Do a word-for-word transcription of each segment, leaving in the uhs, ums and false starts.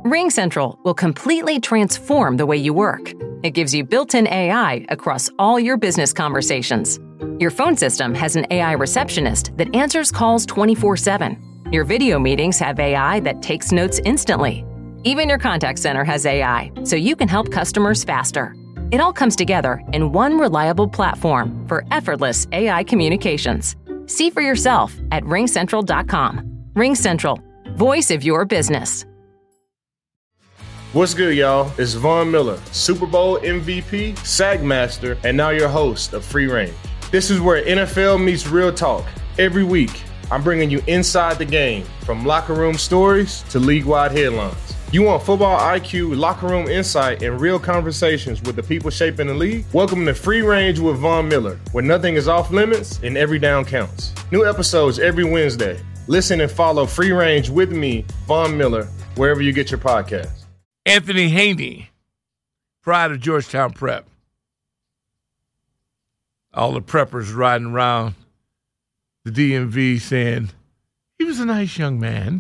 RingCentral will completely transform the way you work. It gives you built-in A I across all your business conversations. Your phone system has an A I receptionist that answers calls twenty-four seven. Your video meetings have A I that takes notes instantly. Even your contact center has A I, so you can help customers faster. It all comes together in one reliable platform for effortless A I communications. See for yourself at ring central dot com. RingCentral, voice of your business. What's good, y'all? It's Von Miller, Super Bowl M V P, SAG Master, and now your host of Free Range. This is where N F L meets real talk. Every week, I'm bringing you inside the game, from locker room stories to league-wide headlines. You want football I Q, locker room insight, and real conversations with the people shaping the league? Welcome to Free Range with Von Miller, where nothing is off limits and every down counts. New episodes every Wednesday. Listen and follow Free Range with me, Von Miller, wherever you get your podcasts. Anthony Haney, pride of Georgetown Prep. All the preppers riding around the D M V saying, he was a nice young man.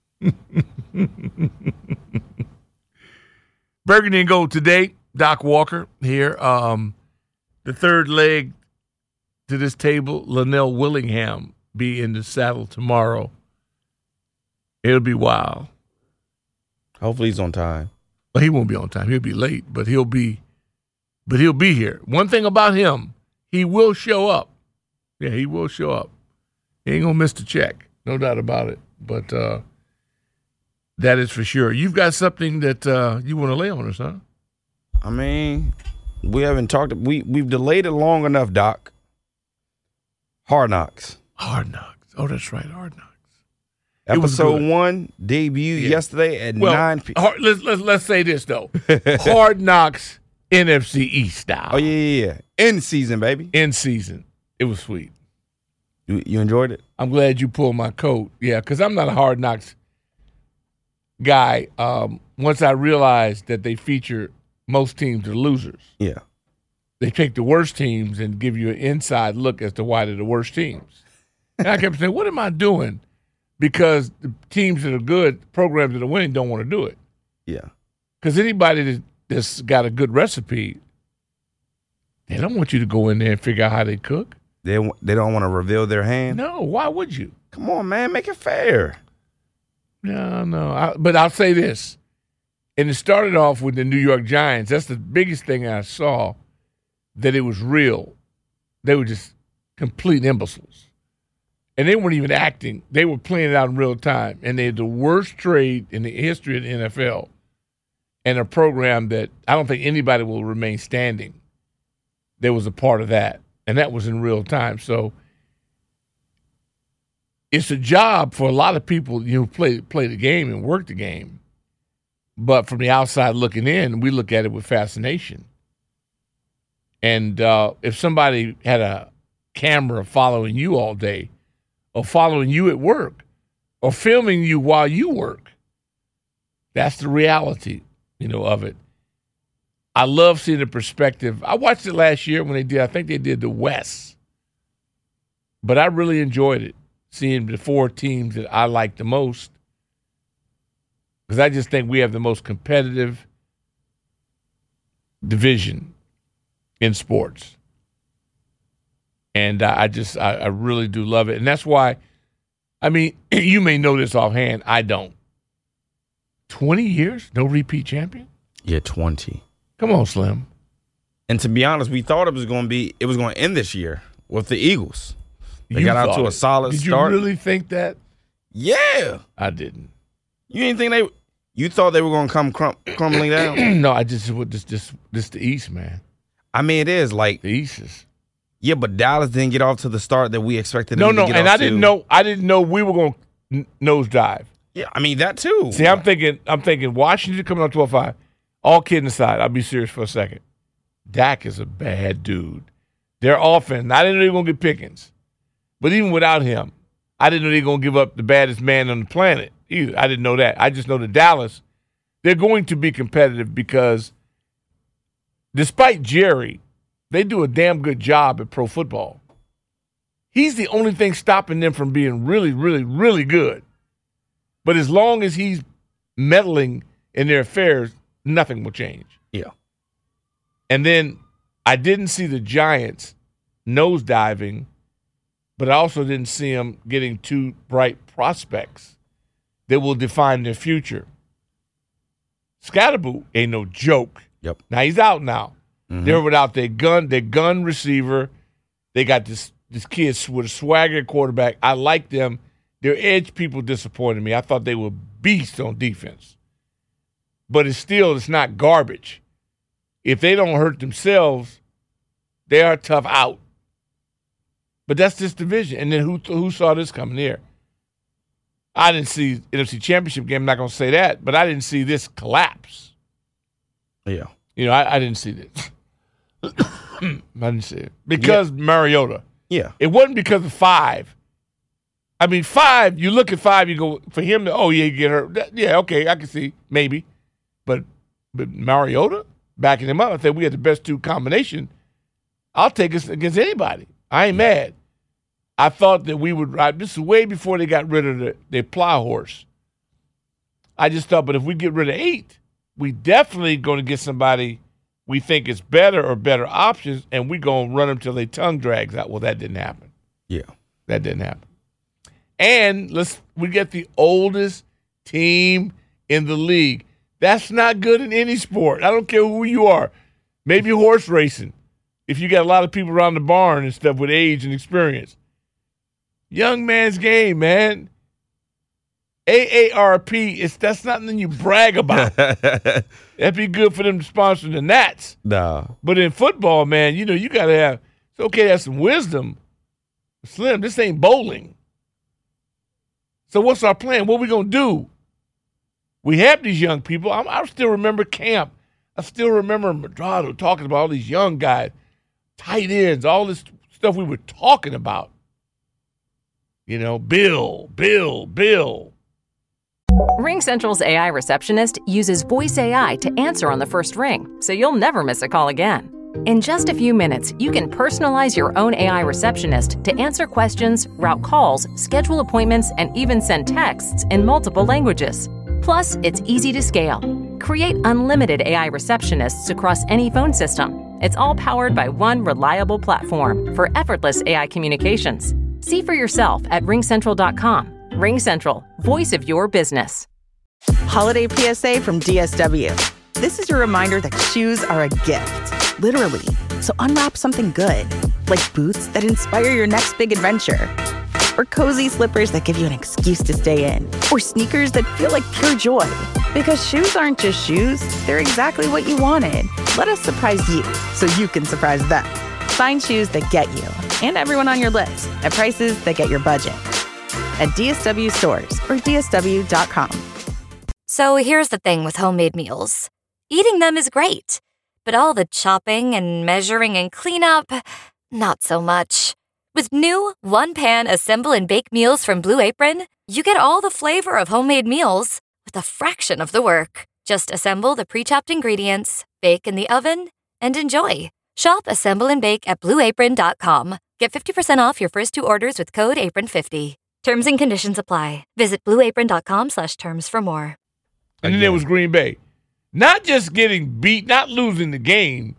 Burgundy and Gold today. Doc Walker here. Um, the third leg to this table, Linnell Willingham, be in the saddle tomorrow. It'll be wild. Hopefully he's on time. Well, he won't be on time. He'll be late, but he'll be, but he'll be here. One thing about him, he will show up. Yeah, he will show up. He ain't gonna miss the check, no doubt about it. But uh, that is for sure. You've got something that uh, you want to lay on us, huh? I mean, we haven't talked. We we've delayed it long enough, Doc. Hard Knocks. Hard Knocks. Oh, that's right, Hard Knocks. Episode one debuted yeah. yesterday at well, nine p.m. Hard, let's, let's, let's say this, though. Hard Knocks N F C East style. Oh, yeah, yeah, yeah. In season, baby. In season. It was sweet. You, you enjoyed it? I'm glad you pulled my coat. Yeah, because I'm not a Hard Knocks guy. Um, once I realized that they feature most teams are losers. Yeah. They take the worst teams and give you an inside look as to why they're the worst teams. And I kept saying, what am I doing? Because the teams that are good, programs that are winning, don't want to do it. Yeah. Because anybody that, that's got a good recipe, they don't want you to go in there and figure out how they cook. They they don't want to reveal their hand? No, why would you? Come on, man. Make it fair. No, no. I, but I'll say this. And it started off with the New York Giants. That's the biggest thing I saw, that it was real. They were just complete imbeciles. And they weren't even acting. They were playing it out in real time. And they had the worst trade in the history of the N F L, and a program that I don't think anybody will remain standing. There was a part of that, and that was in real time. So it's a job for a lot of people, you know, play play the game and work the game. But from the outside looking in, we look at it with fascination. And uh, if somebody had a camera following you all day, or following you at work, or filming you while you work, that's the reality, you know, of it. I love seeing the perspective. I watched it last year when they did, I think they did the West. But I really enjoyed it, seeing the four teams that I like the most, because I just think we have the most competitive division in sports. And I just, I, I really do love it. And that's why, I mean, you may know this offhand. I don't. twenty years? No repeat champion? Yeah, twenty. Come on, Slim. And to be honest, we thought it was going to be, it was going to end this year with the Eagles. They You got out to thought a it. solid Did start. you really think that? Yeah. I didn't. You didn't think they, you thought they were going to come crum- crumbling down? No, I just, this, this, this the East, man. I mean, it is like, The East is. yeah, but Dallas didn't get off to the start that we expected No, them no, to get and off I didn't to. know, I didn't know we were going to nosedive. Yeah, I mean, that too. See, I'm thinking, I'm thinking Washington coming up twelve five. All kidding aside, I'll be serious for a second. Dak is a bad dude. Their offense, I didn't know they were going to get Pickens. But even without him, I didn't know they were going to give up the baddest man on the planet either. I didn't know that. I just know that Dallas, they're going to be competitive because despite Jerry, they do a damn good job at pro football. He's the only thing stopping them from being really, really, really good. But as long as he's meddling in their affairs, nothing will change. Yeah. And then I didn't see the Giants nosediving, but I also didn't see them getting two bright prospects that will define their future. Scatterboo ain't no joke. Yep. Now he's out now. Mm-hmm. They're without their gun, their gun receiver. They got this this kid with a swagger quarterback. I like them. Their edge people disappointed me. I thought they were beasts on defense. But it's still, it's not garbage. If they don't hurt themselves, they are tough out. But that's this division. And then who who saw this coming here? I didn't see N F C Championship game. I'm not going to say that, but I didn't see this collapse. Yeah. You know, I, I didn't see this. I didn't see it. Because yeah. Mariota. Yeah. It wasn't because of five. I mean, five, you look at five, you go, for him to, oh, yeah, you get hurt. That, yeah, okay, I can see, maybe. But but Mariota, backing him up, I think we had the best two combination. I'll take us against anybody. I ain't mad. I thought that we would ride. This is way before they got rid of the, their plow horse. I just thought, but if we get rid of eight, we definitely going to get somebody we think is better or better options, and we going to run them till their tongue drags out. Well, that didn't happen. Yeah. That didn't happen. And let's we get the oldest team in the league. That's not good in any sport. I don't care who you are. Maybe horse racing, if you got a lot of people around the barn and stuff with age and experience. Young man's game, man. A A R P, it's, that's not something you brag about. That'd be good for them to sponsor the Nats. Nah. But in football, man, you know, you got to have – it's okay to have some wisdom. Slim, this ain't bowling. So what's our plan? What are we going to do? We have these young people. I'm, I still remember camp. I still remember Madrado talking about all these young guys, tight ends, all this stuff we were talking about. You know, Bill, Bill, Bill. RingCentral's A I receptionist uses voice A I to answer on the first ring, so you'll never miss a call again. In just a few minutes, you can personalize your own A I receptionist to answer questions, route calls, schedule appointments, and even send texts in multiple languages. Plus, it's easy to scale. Create unlimited A I receptionists across any phone system. It's all powered by one reliable platform for effortless A I communications. See for yourself at ring central dot com. RingCentral, voice of your business. Holiday P S A from D S W. This is your reminder that shoes are a gift, literally. So unwrap something good, like boots that inspire your next big adventure, or cozy slippers that give you an excuse to stay in, or sneakers that feel like pure joy. Because shoes aren't just shoes, they're exactly what you wanted. Let us surprise you so you can surprise them. Find shoes that get you and everyone on your list at prices that get your budget. At D S W stores or D S W dot com. So here's the thing with homemade meals. Eating them is great, but all the chopping and measuring and cleanup, not so much. With new one-pan assemble and bake meals from Blue Apron, you get all the flavor of homemade meals with a fraction of the work. Just assemble the pre-chopped ingredients, bake in the oven, and enjoy. Shop, assemble, and bake at blue apron dot com. Get fifty percent off your first two orders with code apron fifty. Terms and conditions apply. Visit blue apron dot com slash terms for more. And then there was Green Bay. Not just getting beat, not losing the game,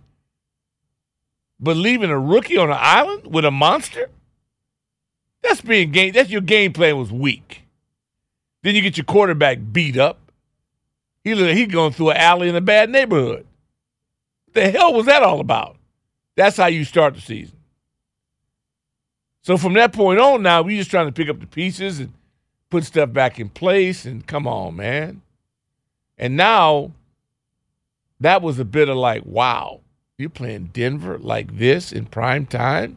but leaving a rookie on an island with a monster? That's being game. That's your game plan was weak. Then you get your quarterback beat up. He he going through an alley in a bad neighborhood. What the hell was that all about? That's how you start the season. So from that point on now, we just trying to pick up the pieces and put stuff back in place, and come on, man. And now that was a bit of like, wow, you're playing Denver like this in prime time?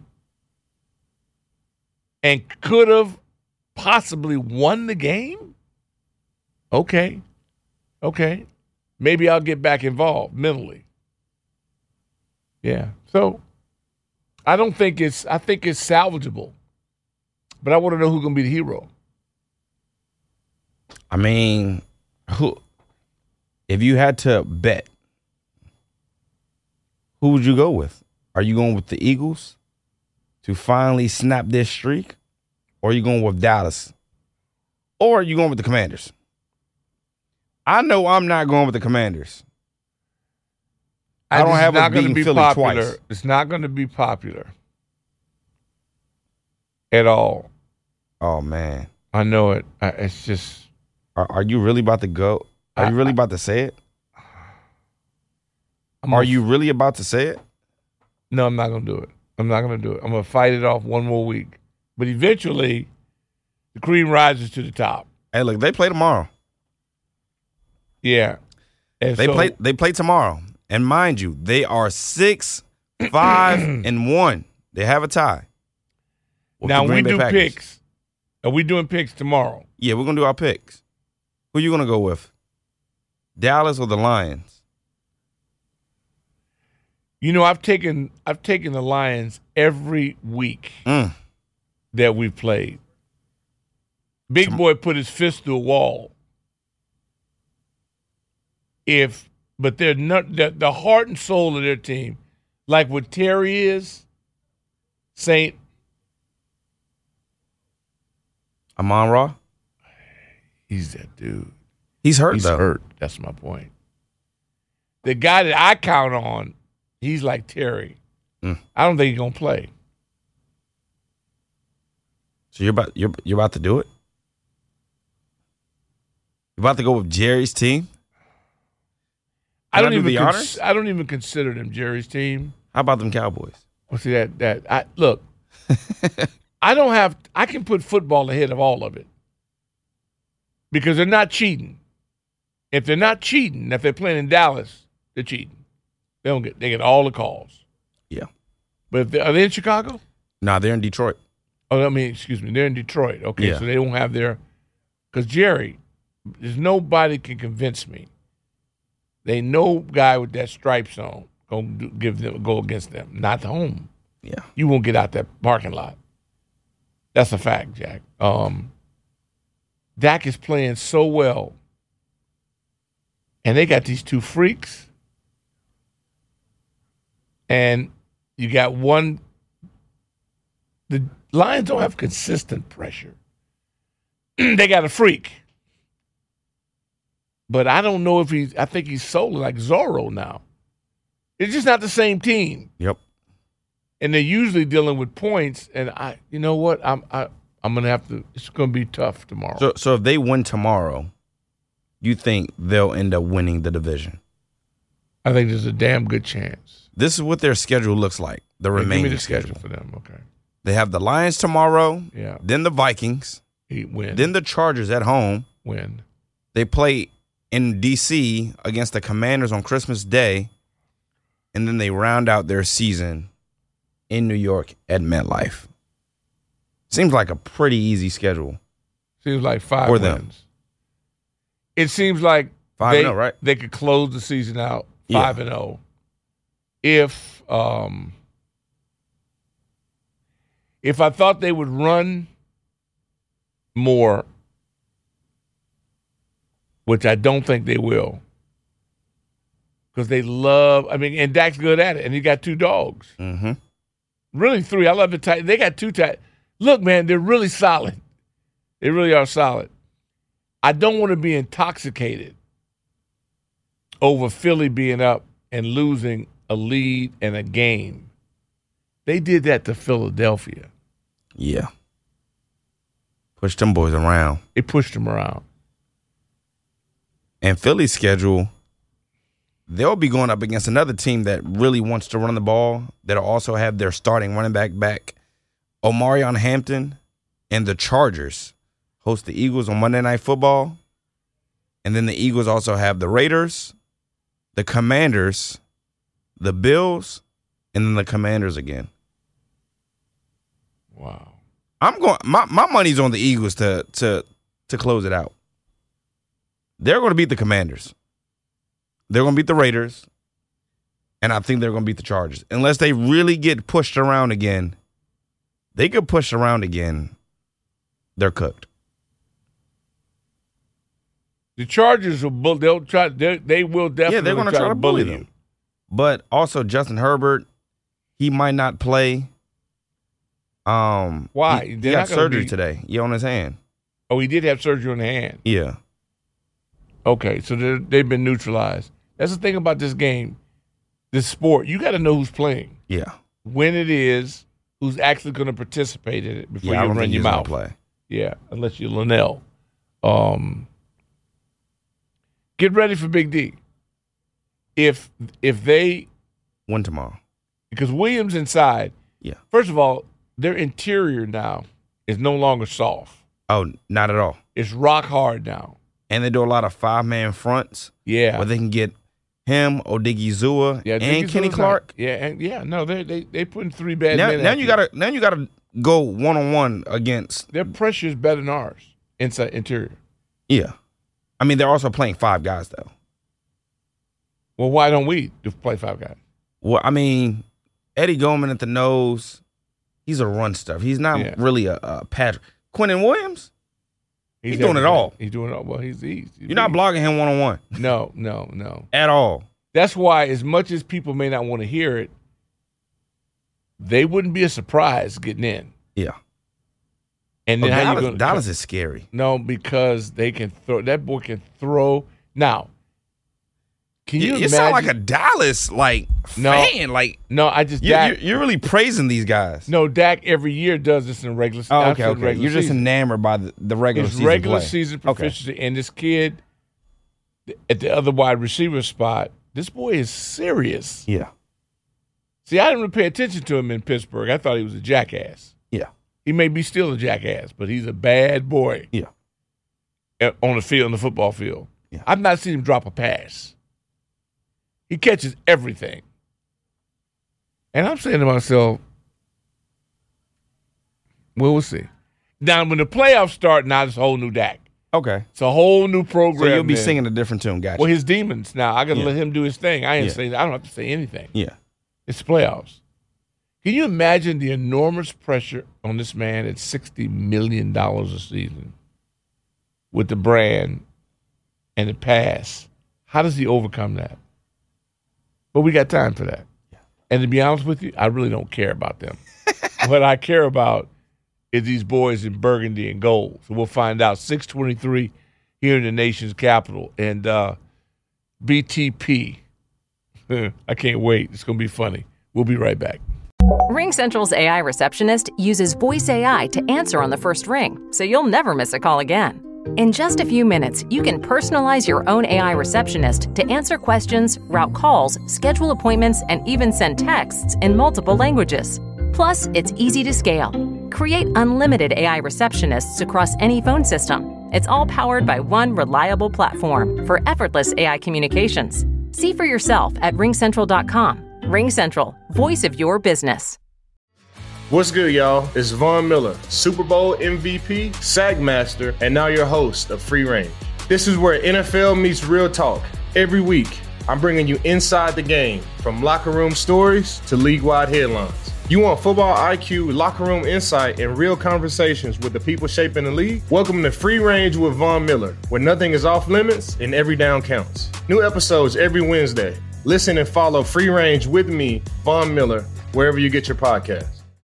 And could have possibly won the game? Okay. Okay. Maybe I'll get back involved mentally. Yeah. So I don't think it's, I think it's salvageable. But I want to know who's going to be the hero. I mean, who, if you had to bet, who would you go with? Are you going with the Eagles to finally snap this streak? Or are you going with Dallas? Or are you going with the Commanders? I know I'm not going with the Commanders. I, I don't have not a going to beating be Philly popular. twice. It's not going to be popular at all. Oh man, I know it. I, it's just. are, are you really about to go? Are I, you really I, about to say it? I'm Are gonna, you really about to say it? No, I'm not going to do it. I'm not going to do it. I'm going to fight it off one more week. But eventually, the cream rises to the top. Hey, look, they play tomorrow. Yeah. And They so, play. They play tomorrow, and mind you, they are six, five, and one. They have a tie. with Now the we Green Bay do Packers. picks. Are we doing picks tomorrow? Yeah, we're gonna do our picks. Who you gonna go with? Dallas or the Lions? You know, I've taken I've taken the Lions every week Mm. that we've played. Big Boy put his fist through a wall. If, but they're not the, the heart and soul of their team, like what Terry is, Saint Amon-Ra? He's that dude. He's hurt He's though. hurt. That's my point. The guy that I count on, he's like Terry. Mm. I don't think he's gonna play. So you're about you're you're about to do it? You're about to go with Jerry's team? I Can don't I do even the cons- honors? I don't even consider them Jerry's team. How about them Cowboys? Well, see that that I look. I don't have. I can put football ahead of all of it because they're not cheating. If they're not cheating, if they're playing in Dallas, they're cheating. They don't get. They get all the calls. Yeah. But if they, are they in Chicago? Nah, they're in Detroit. Oh, I mean, excuse me, they're in Detroit. Okay, Yeah. so they don't have their. Because Jerry, there's nobody can convince me. They no guy with that stripes on gonna do, give them go against them. Not the home. Yeah. You won't get out that parking lot. That's a fact, Jack. Um, Dak is playing so well, and they got these two freaks, and you got one. The Lions don't have consistent pressure. They got a freak, but I don't know if he's. I think he's solely like Zorro now. It's just not the same team. Yep. And they're usually dealing with points. And I, you know what? I'm, I, I'm gonna have to. It's gonna be tough tomorrow. So so if they win tomorrow, you think they'll end up winning the division? I think there's a damn good chance. This is what their schedule looks like. The Hey, remaining give me the schedule. schedule for them. Okay. They have the Lions tomorrow. Yeah. Then the Vikings. He win. Then the Chargers at home. win. They play in D C against the Commanders on Christmas Day, and then they round out their season in New York at MetLife. Seems like a pretty easy schedule. Seems like five For wins. them. It seems like Five they, and oh, right? they could close the season out Yeah. five and zero if um if I thought they would run more, which I don't think they will, because they love. I mean, and Dak's good at it, and he got two dogs. Mm-hmm. Really three. I love the tight. They got two tight. Look, man, they're really solid. They really are solid. I don't want to be intoxicated over Philly being up and losing a lead and a game. They did that to Philadelphia. Yeah. Push them boys around. It pushed them around. And Philly's schedule, they'll be going up against another team that really wants to run the ball, that'll also have their starting running back back. Omarion Hampton and the Chargers host the Eagles on Monday Night Football. And then the Eagles also have the Raiders, the Commanders, the Bills, and then the Commanders again. Wow. I'm going my, my money's on the Eagles to to to close it out. They're going to beat the Commanders. They're going to beat the Raiders. And I think they're going to beat the Chargers. Unless they really get pushed around again. They get pushed around again. They're cooked. The Chargers will bull, they'll try they, they will definitely Yeah, they're going to try to bully them. you. But also Justin Herbert, he might not play. Um, Why? He, he They're got not gonna surgery be- today. Yeah, on his hand. Oh, he did have surgery on the hand. Yeah. Okay, so they've been neutralized. That's the thing about this game, this sport. You got to know who's playing. Yeah. When it is, who's actually going to participate in it before yeah, you I don't run think your he's gonna mouth. Play. Yeah, unless you're Linnell. Um, get ready for Big D. If if they Win tomorrow. Because Williams inside. Yeah. First of all, their interior now is no longer soft. Oh, not at all. It's rock hard now. And they do a lot of five-man fronts. Yeah. Where they can get him, Odigizua, yeah, and Kenny Clark. Not, yeah, and yeah, no, they they they putting three bad now, men. Now you gotta now you gotta go one on one against. Their pressure is better than ours inside interior. Yeah, I mean they're also playing five guys though. Well, why don't we play five guys? Well, I mean, Eddie Goldman at the nose, he's a run stuff. He's not yeah. really a, a Patrick. Quentin Williams, he's, he's doing everything. it all. He's doing it all. Well, he's, he's, he's You're not blocking him one on one. No, no, no. At all. That's why, as much as people may not want to hear it, they wouldn't be a surprise getting in. Yeah. And then oh, how Dallas, you gonna, Dallas is scary. No, because they can throw. That boy can throw. Now, can you, you, you imagine? sound like a Dallas like no, fan. Like no, I just you, Dak, you're, you're really praising these guys. No, Dak every year does this in the regular season. Oh, okay, okay. Regular You're just season. enamored by the, the regular His season regular play. season Okay. proficiency, and this kid at the other wide receiver spot. This boy is serious. Yeah. See, I didn't really pay attention to him in Pittsburgh. I thought he was a jackass. Yeah. He may be still a jackass, but he's a bad boy. Yeah. On the field, on the football field. Yeah. I've not seen him drop a pass. He catches everything. And I'm saying to myself, well, we'll see. Now, when the playoffs start, now it's a whole new Dak. Okay. It's a whole new program. So you'll be then. singing a different tune, gotcha. Well, his demons now. I got to Yeah. let him do his thing. I ain't Yeah. saying I don't have to say anything. Yeah. It's playoffs. Can you imagine the enormous pressure on this man at sixty million dollars a season with the brand and the pass? How does he overcome that? But we got time for that. Yeah. And to be honest with you, I really don't care about them. What I care about is these boys in burgundy and gold. So we'll find out. six twenty-three here in the nation's capital. And uh, B T P. I can't wait. It's going to be funny. We'll be right back. RingCentral's A I receptionist uses voice A I to answer on the first ring, so you'll never miss a call again. In just a few minutes, you can personalize your own A I receptionist to answer questions, route calls, schedule appointments, and even send texts in multiple languages. Plus, it's easy to scale. Create unlimited A I receptionists across any phone system. It's all powered by one reliable platform for effortless A I communications. See for yourself at ring central dot com. RingCentral, voice of your business. What's good, y'all? It's Von Miller, Super Bowl M V P, SAG Master, and now your host of Free Range. This is where N F L meets real talk. Every week, I'm bringing you inside the game, from locker room stories to league-wide headlines. You want football I Q, locker room insight, and real conversations with the people shaping the league? Welcome to Free Range with Von Miller, where nothing is off limits and every down counts. New episodes every Wednesday. Listen and follow Free Range with me, Von Miller, wherever you get your podcasts.